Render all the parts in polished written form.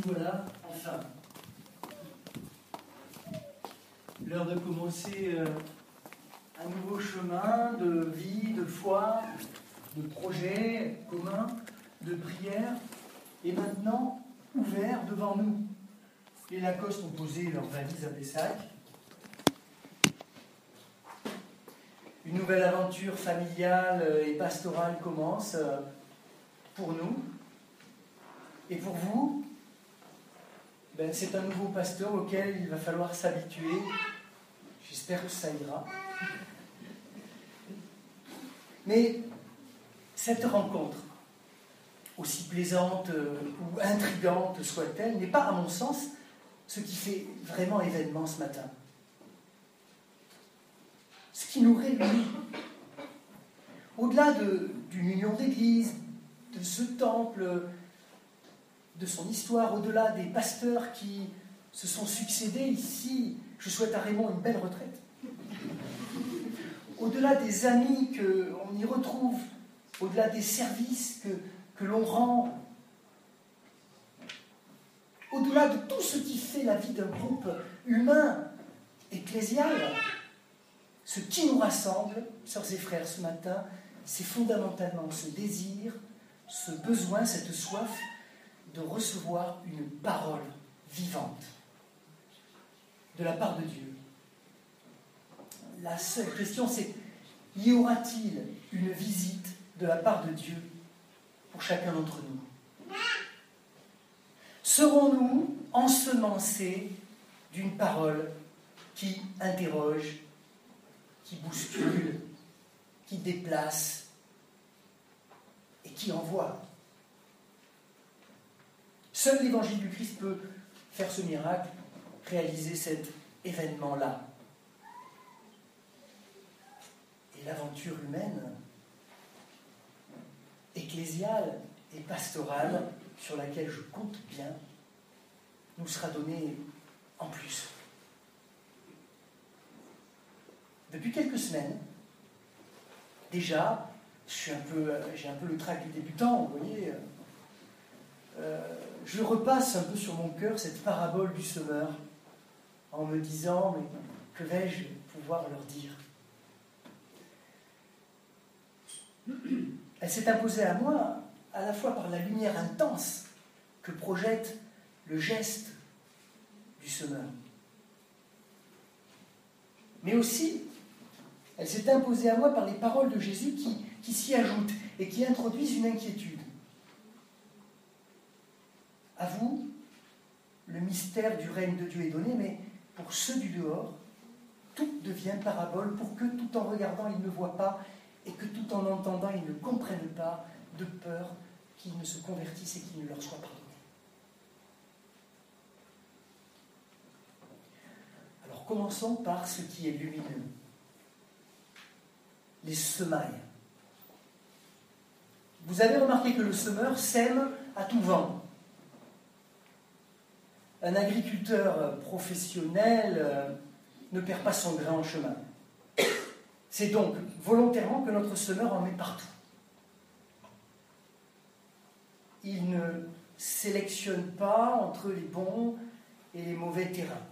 voilà, enfin. L'heure de commencer un nouveau chemin de vie, de foi, de projet commun, de prière, est maintenant ouvert devant nous. Les Lacoste ont posé leurs valises à Pessac. Une nouvelle aventure familiale et pastorale commence pour nous. Et pour vous, c'est un nouveau pasteur auquel il va falloir s'habituer. J'espère que ça ira. Mais cette rencontre, aussi plaisante ou intrigante soit-elle, n'est pas, à mon sens, ce qui fait vraiment événement ce matin. Ce qui nous réunit, au-delà d'une union d'église, de ce temple, de son histoire, au-delà des pasteurs qui se sont succédés ici, je souhaite à Raymond une belle retraite. Au-delà des amis qu'on y retrouve, au-delà des services que l'on rend, au-delà de tout ce qui fait la vie d'un groupe humain, ecclésial, ce qui nous rassemble, sœurs et frères, ce matin, c'est fondamentalement ce désir, ce besoin, cette soif de recevoir une parole vivante de la part de Dieu. La seule question, c'est: y aura-t-il une visite de la part de Dieu pour chacun d'entre nous? Serons-nous ensemencés d'une parole qui interroge, qui bouscule, qui déplace et qui envoie? Seul l'évangile du Christ peut faire ce miracle, réaliser cet événement-là. Et l'aventure humaine, ecclésiale et pastorale, sur laquelle je compte bien, nous sera donnée en plus. Depuis quelques semaines, déjà, j'ai un peu le trac du débutant, vous voyez. Je repasse un peu sur mon cœur cette parabole du semeur, en me disant: mais que vais-je pouvoir leur dire? Elle s'est imposée à moi à la fois par la lumière intense que projette le geste du semeur, mais aussi elle s'est imposée à moi par les paroles de Jésus qui s'y ajoutent et qui introduisent une inquiétude. À vous, le mystère du règne de Dieu est donné, mais pour ceux du dehors, tout devient parabole pour que, tout en regardant, ils ne voient pas, et que, tout en entendant, ils ne comprennent pas, de peur qu'ils ne se convertissent et qu'il ne leur soit pardonné. Alors, commençons par ce qui est lumineux. Les semailles. Vous avez remarqué que le semeur sème à tout vent. Un agriculteur professionnel ne perd pas son grain en chemin. C'est donc volontairement que notre semeur en met partout. Il ne sélectionne pas entre les bons et les mauvais terrains.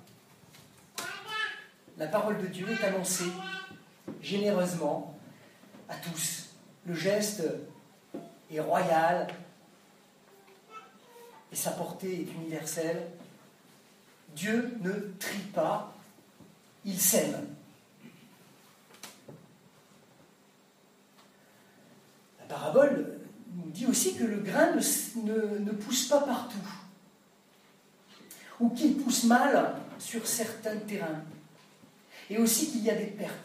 La parole de Dieu est annoncée généreusement à tous. Le geste est royal et sa portée est universelle. Dieu ne trie pas, il sème. La parabole nous dit aussi que le grain ne pousse pas partout, ou qu'il pousse mal sur certains terrains, et aussi qu'il y a des pertes.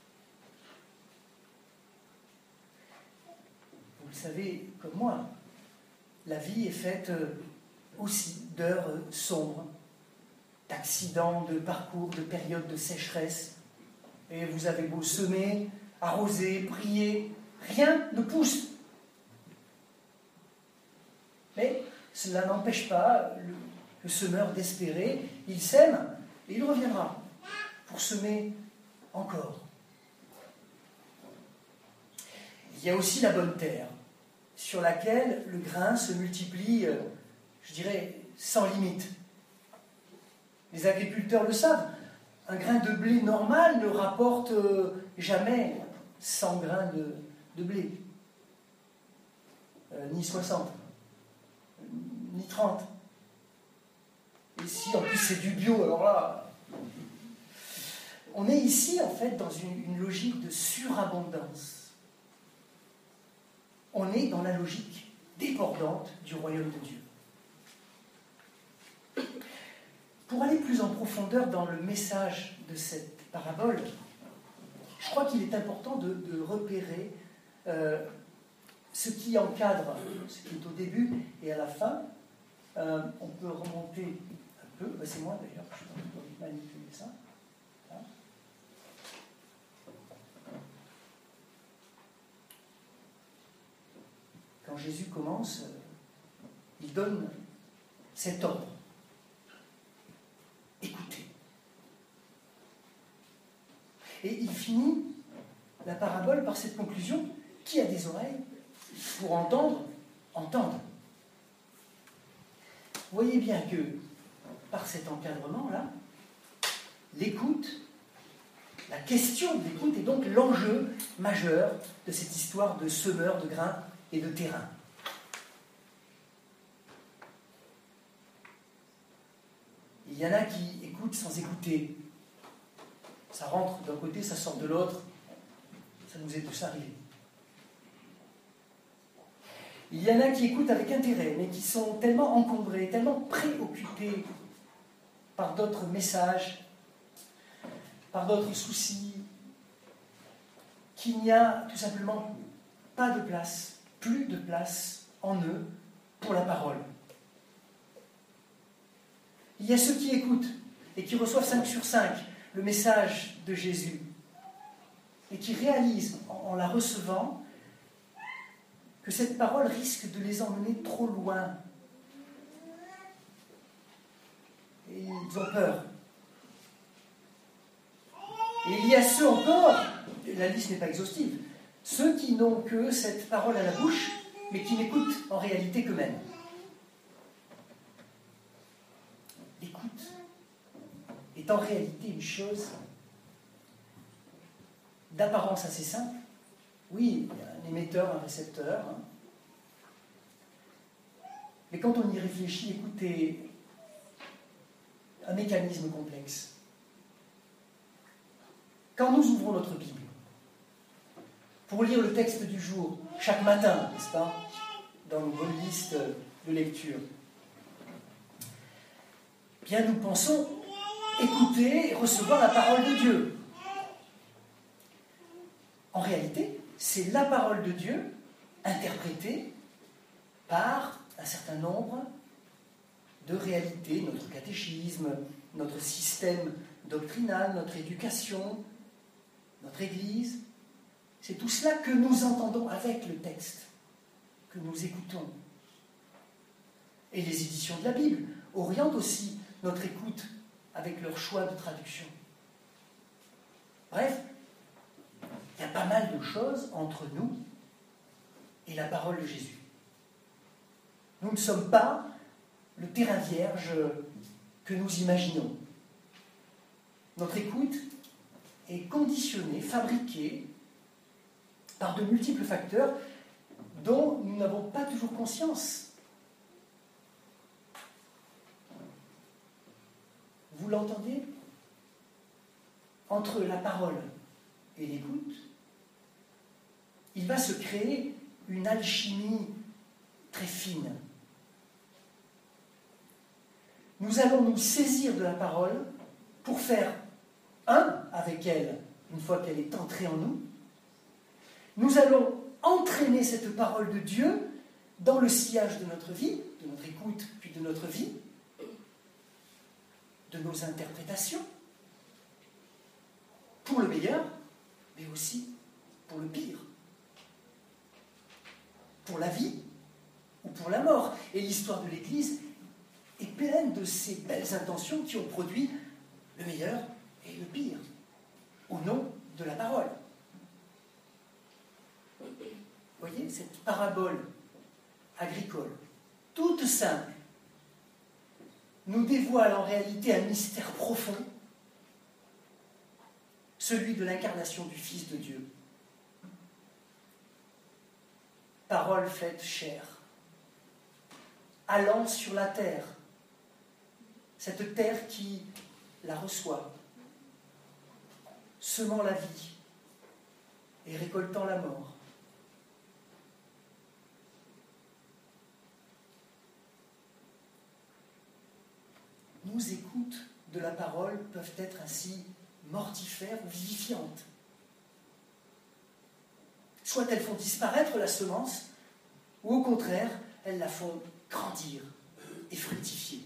Vous le savez comme moi, la vie est faite aussi d'heures sombres, d'accidents, de parcours, de périodes de sécheresse. Et vous avez beau semer, arroser, prier, rien ne pousse. Mais cela n'empêche pas le semeur d'espérer. Il sème et il reviendra pour semer encore. Il y a aussi la bonne terre, sur laquelle le grain se multiplie, je dirais, sans limite. Les agriculteurs le savent. Un grain de blé normal ne rapporte jamais 100 grains de blé. Ni 60. Ni 30. Et si en plus c'est du bio, alors là... On est ici en fait dans une logique de surabondance. On est dans la logique débordante du royaume de Dieu. Pour aller plus en profondeur dans le message de cette parabole, je crois qu'il est important de repérer ce qui encadre, ce qui est au début et à la fin. On peut remonter un peu, c'est moi d'ailleurs, je suis en train de manipuler ça. Quand Jésus commence, il donne cet ordre. Écoutez. Et il finit la parabole par cette conclusion. Qui a des oreilles pour entendre, entende. Vous voyez bien que, par cet encadrement-là, l'écoute, la question de l'écoute est donc l'enjeu majeur de cette histoire de semeur de grains et de terrain. Il y en a qui écoutent sans écouter. Ça rentre d'un côté, ça sort de l'autre. Ça nous est tous arrivé. Il y en a qui écoutent avec intérêt, mais qui sont tellement encombrés, tellement préoccupés par d'autres messages, par d'autres soucis, qu'il n'y a tout simplement pas de place, plus de place en eux pour la parole. Il y a ceux qui écoutent et qui reçoivent 5 sur 5 le message de Jésus et qui réalisent en la recevant que cette parole risque de les emmener trop loin. Et ils ont peur. Et il y a ceux encore, la liste n'est pas exhaustive, ceux qui n'ont que cette parole à la bouche, mais qui n'écoutent en réalité qu'eux-mêmes. L'écoute est en réalité une chose d'apparence assez simple. Oui, il y a un émetteur, un récepteur. Mais quand on y réfléchit, écoutez, un mécanisme complexe. Quand nous ouvrons notre Bible, pour lire le texte du jour, chaque matin, n'est-ce pas, dans nos bonnes listes de lecture, bien nous pensons écouter et recevoir la parole de Dieu. En réalité, c'est la parole de Dieu interprétée par un certain nombre de réalités, notre catéchisme, notre système doctrinal, notre éducation, notre Église. C'est tout cela que nous entendons avec le texte, que nous écoutons. Et les éditions de la Bible orientent aussi notre écoute avec leur choix de traduction. Bref, il y a pas mal de choses entre nous et la parole de Jésus. Nous ne sommes pas le terrain vierge que nous imaginons. Notre écoute est conditionnée, fabriquée par de multiples facteurs dont nous n'avons pas toujours conscience. Vous l'entendez ? Entre la parole et l'écoute, il va se créer une alchimie très fine. Nous allons nous saisir de la parole pour faire un avec elle, une fois qu'elle est entrée en nous. Nous allons entraîner cette parole de Dieu dans le sillage de notre vie, de notre écoute, puis de notre vie, de nos interprétations, pour le meilleur, mais aussi pour le pire, pour la vie ou pour la mort. Et l'histoire de l'Église est pleine de ces belles intentions qui ont produit le meilleur et le pire, au nom de la parole. Vous voyez, cette parabole agricole, toute simple, nous dévoile en réalité un mystère profond, celui de l'incarnation du Fils de Dieu. Parole faite chair, allant sur la terre, cette terre qui la reçoit, semant la vie et récoltant la mort. Nos écoutes de la parole peuvent être ainsi mortifères ou vivifiantes. Soit elles font disparaître la semence, ou au contraire, elles la font grandir et fructifier.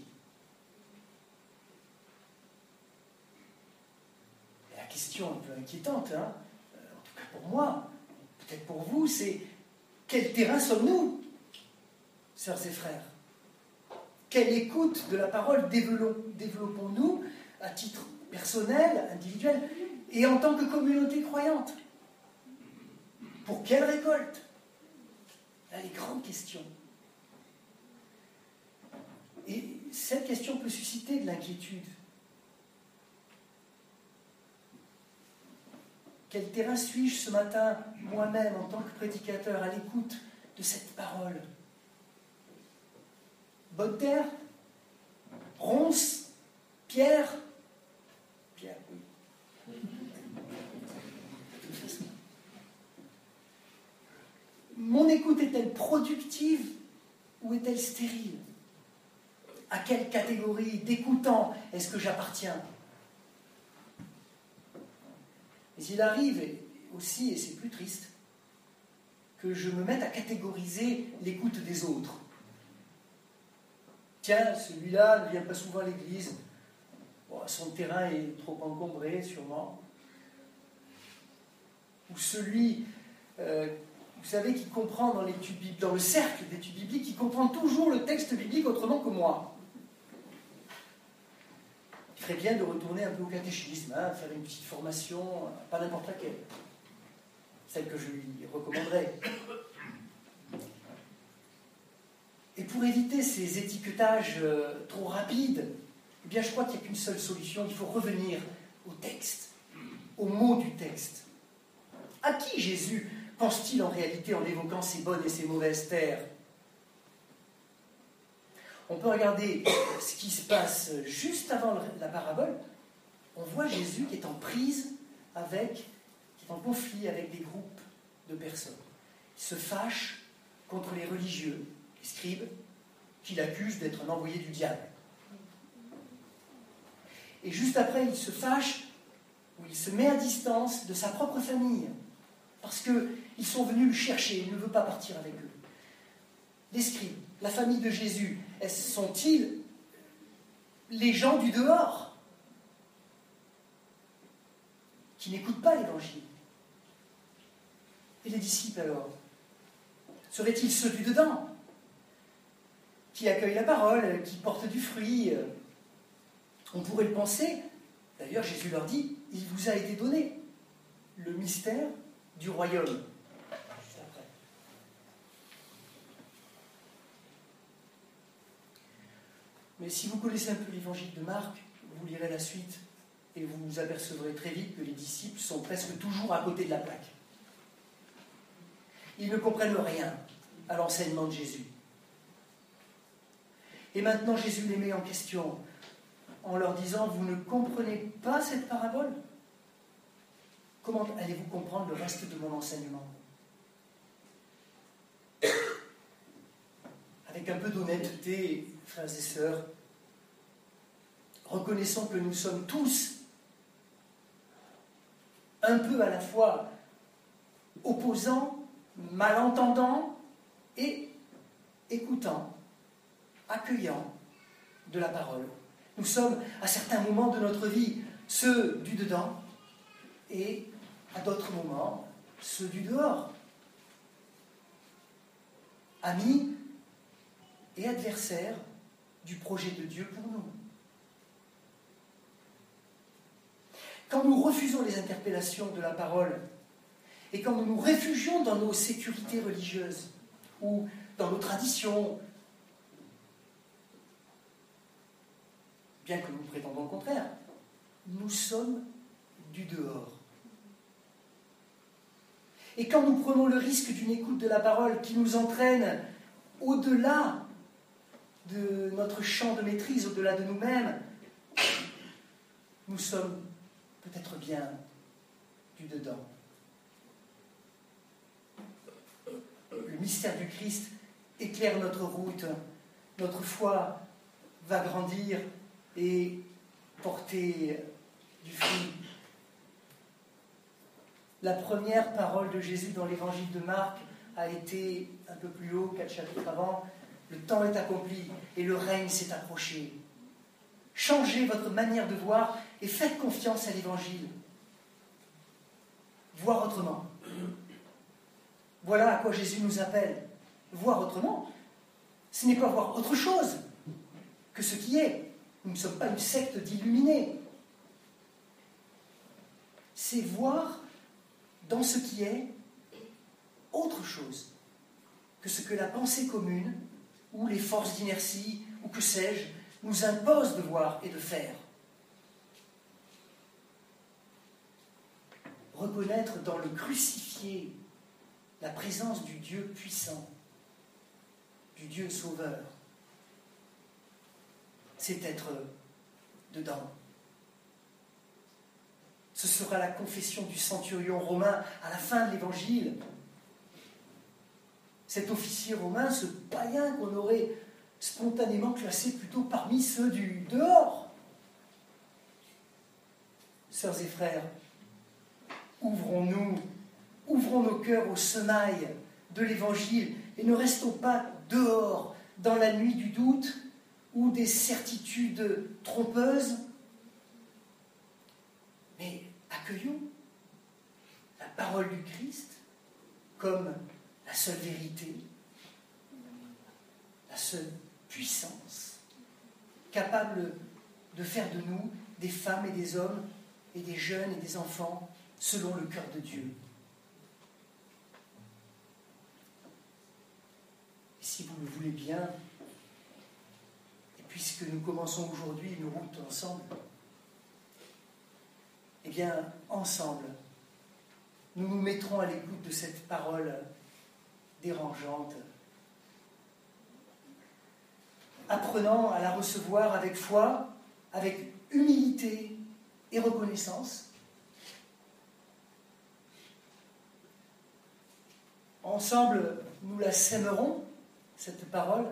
Et la question un peu inquiétante, en tout cas pour moi, peut-être pour vous, c'est quel terrain sommes-nous, sœurs et frères? Quelle écoute de la parole développons-nous à titre personnel, individuel, et en tant que communauté croyante? Pour quelle récolte? Là, les grandes questions. Et cette question peut susciter de l'inquiétude. Quel terrain suis-je ce matin, moi-même, en tant que prédicateur, à l'écoute de cette parole? Bonne terre? Ronce? Pierre? Pierre, oui. Mon écoute est-elle productive ou est-elle stérile? À quelle catégorie d'écoutant est-ce que j'appartiens? Mais il arrive aussi, et c'est plus triste, que je me mette à catégoriser l'écoute des autres. Tiens, celui-là ne vient pas souvent à l'église. Bon, son terrain est trop encombré, sûrement. Ou celui, vous savez, qui comprend dans l'étude biblique, dans le cercle d'études bibliques, qui comprend toujours le texte biblique autrement que moi. Il ferait bien de retourner un peu au catéchisme, faire une petite formation, pas n'importe laquelle. Celle que je lui recommanderais. Et pour éviter ces étiquetages trop rapides, eh bien, je crois qu'il n'y a qu'une seule solution, il faut revenir au texte, aux mots du texte. À qui Jésus pense-t-il en réalité en évoquant ces bonnes et ces mauvaises terres? On peut regarder ce qui se passe juste avant la parabole. On voit Jésus qui est en prise avec, qui est en conflit avec des groupes de personnes. Il se fâche contre les religieux, les scribes, qui l'accusent d'être un envoyé du diable. Et juste après, il se fâche, ou il se met à distance de sa propre famille, parce qu'ils sont venus le chercher, il ne veut pas partir avec eux. Les scribes, la famille de Jésus, sont-ils les gens du dehors qui n'écoutent pas l'évangile? Et les disciples alors? Seraient-ils ceux du dedans qui accueillent la parole, qui portent du fruit? On pourrait le penser. D'ailleurs, Jésus leur dit, il vous a été donné le mystère du royaume. Juste après. Mais si vous connaissez un peu l'évangile de Marc, vous lirez la suite et vous vous apercevrez très vite que les disciples sont presque toujours à côté de la plaque. Ils ne comprennent rien à l'enseignement de Jésus. Et maintenant, Jésus les met en question en leur disant, vous ne comprenez pas cette parabole? Comment allez-vous comprendre le reste de mon enseignement? Avec un peu d'honnêteté, frères et sœurs, reconnaissons que nous sommes tous un peu à la fois opposants, malentendants et écoutants, accueillants de la parole. Nous sommes, à certains moments de notre vie, ceux du dedans et, à d'autres moments, ceux du dehors. Amis et adversaires du projet de Dieu pour nous. Quand nous refusons les interpellations de la parole et quand nous nous réfugions dans nos sécurités religieuses ou dans nos traditions, bien que nous prétendons le contraire. Nous sommes du dehors. Et quand nous prenons le risque d'une écoute de la parole qui nous entraîne au-delà de notre champ de maîtrise, au-delà de nous-mêmes, nous sommes peut-être bien du dedans. Le mystère du Christ éclaire notre route, notre foi va grandir et porter du fruit. La première parole de Jésus dans l'évangile de Marc a été un peu plus haut, 4 chapitres avant. Le temps est accompli et le règne s'est approché. Changez votre manière de voir et faites confiance à l'évangile. Voir autrement. Voilà à quoi Jésus nous appelle. Voir autrement, ce n'est pas voir autre chose que ce qui est. Nous ne sommes pas une secte d'illuminés. C'est voir dans ce qui est autre chose que ce que la pensée commune ou les forces d'inertie ou que sais-je nous imposent de voir et de faire. Reconnaître dans le crucifié la présence du Dieu puissant, du Dieu sauveur, c'est être dedans. Ce sera la confession du centurion romain à la fin de l'évangile. Cet officier romain, ce païen qu'on aurait spontanément classé plutôt parmi ceux du dehors. Sœurs et frères, ouvrons nos cœurs aux semailles de l'évangile et ne restons pas dehors dans la nuit du doute ou des certitudes trompeuses, mais accueillons la parole du Christ comme la seule vérité, la seule puissance, capable de faire de nous des femmes et des hommes et des jeunes et des enfants selon le cœur de Dieu. Et si vous le voulez bien, et puisque nous commençons aujourd'hui une route ensemble, eh bien, ensemble, nous nous mettrons à l'écoute de cette parole dérangeante, apprenant à la recevoir avec foi, avec humilité et reconnaissance. Ensemble, nous la sèmerons, cette parole,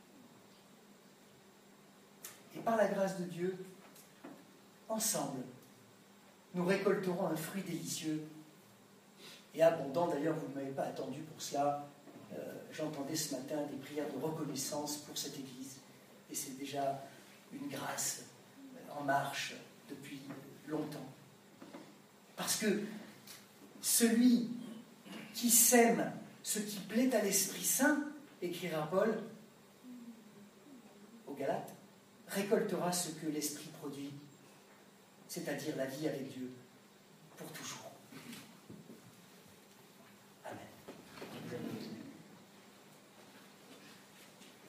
et par la grâce de Dieu, ensemble, nous récolterons un fruit délicieux et abondant. D'ailleurs, vous ne m'avez pas attendu pour cela. J'entendais ce matin des prières de reconnaissance pour cette Église. Et c'est déjà une grâce en marche depuis longtemps. Parce que celui qui sème ce qui plaît à l'Esprit Saint, écrira Paul aux Galates, récoltera ce que l'Esprit produit, c'est-à-dire la vie avec Dieu pour toujours.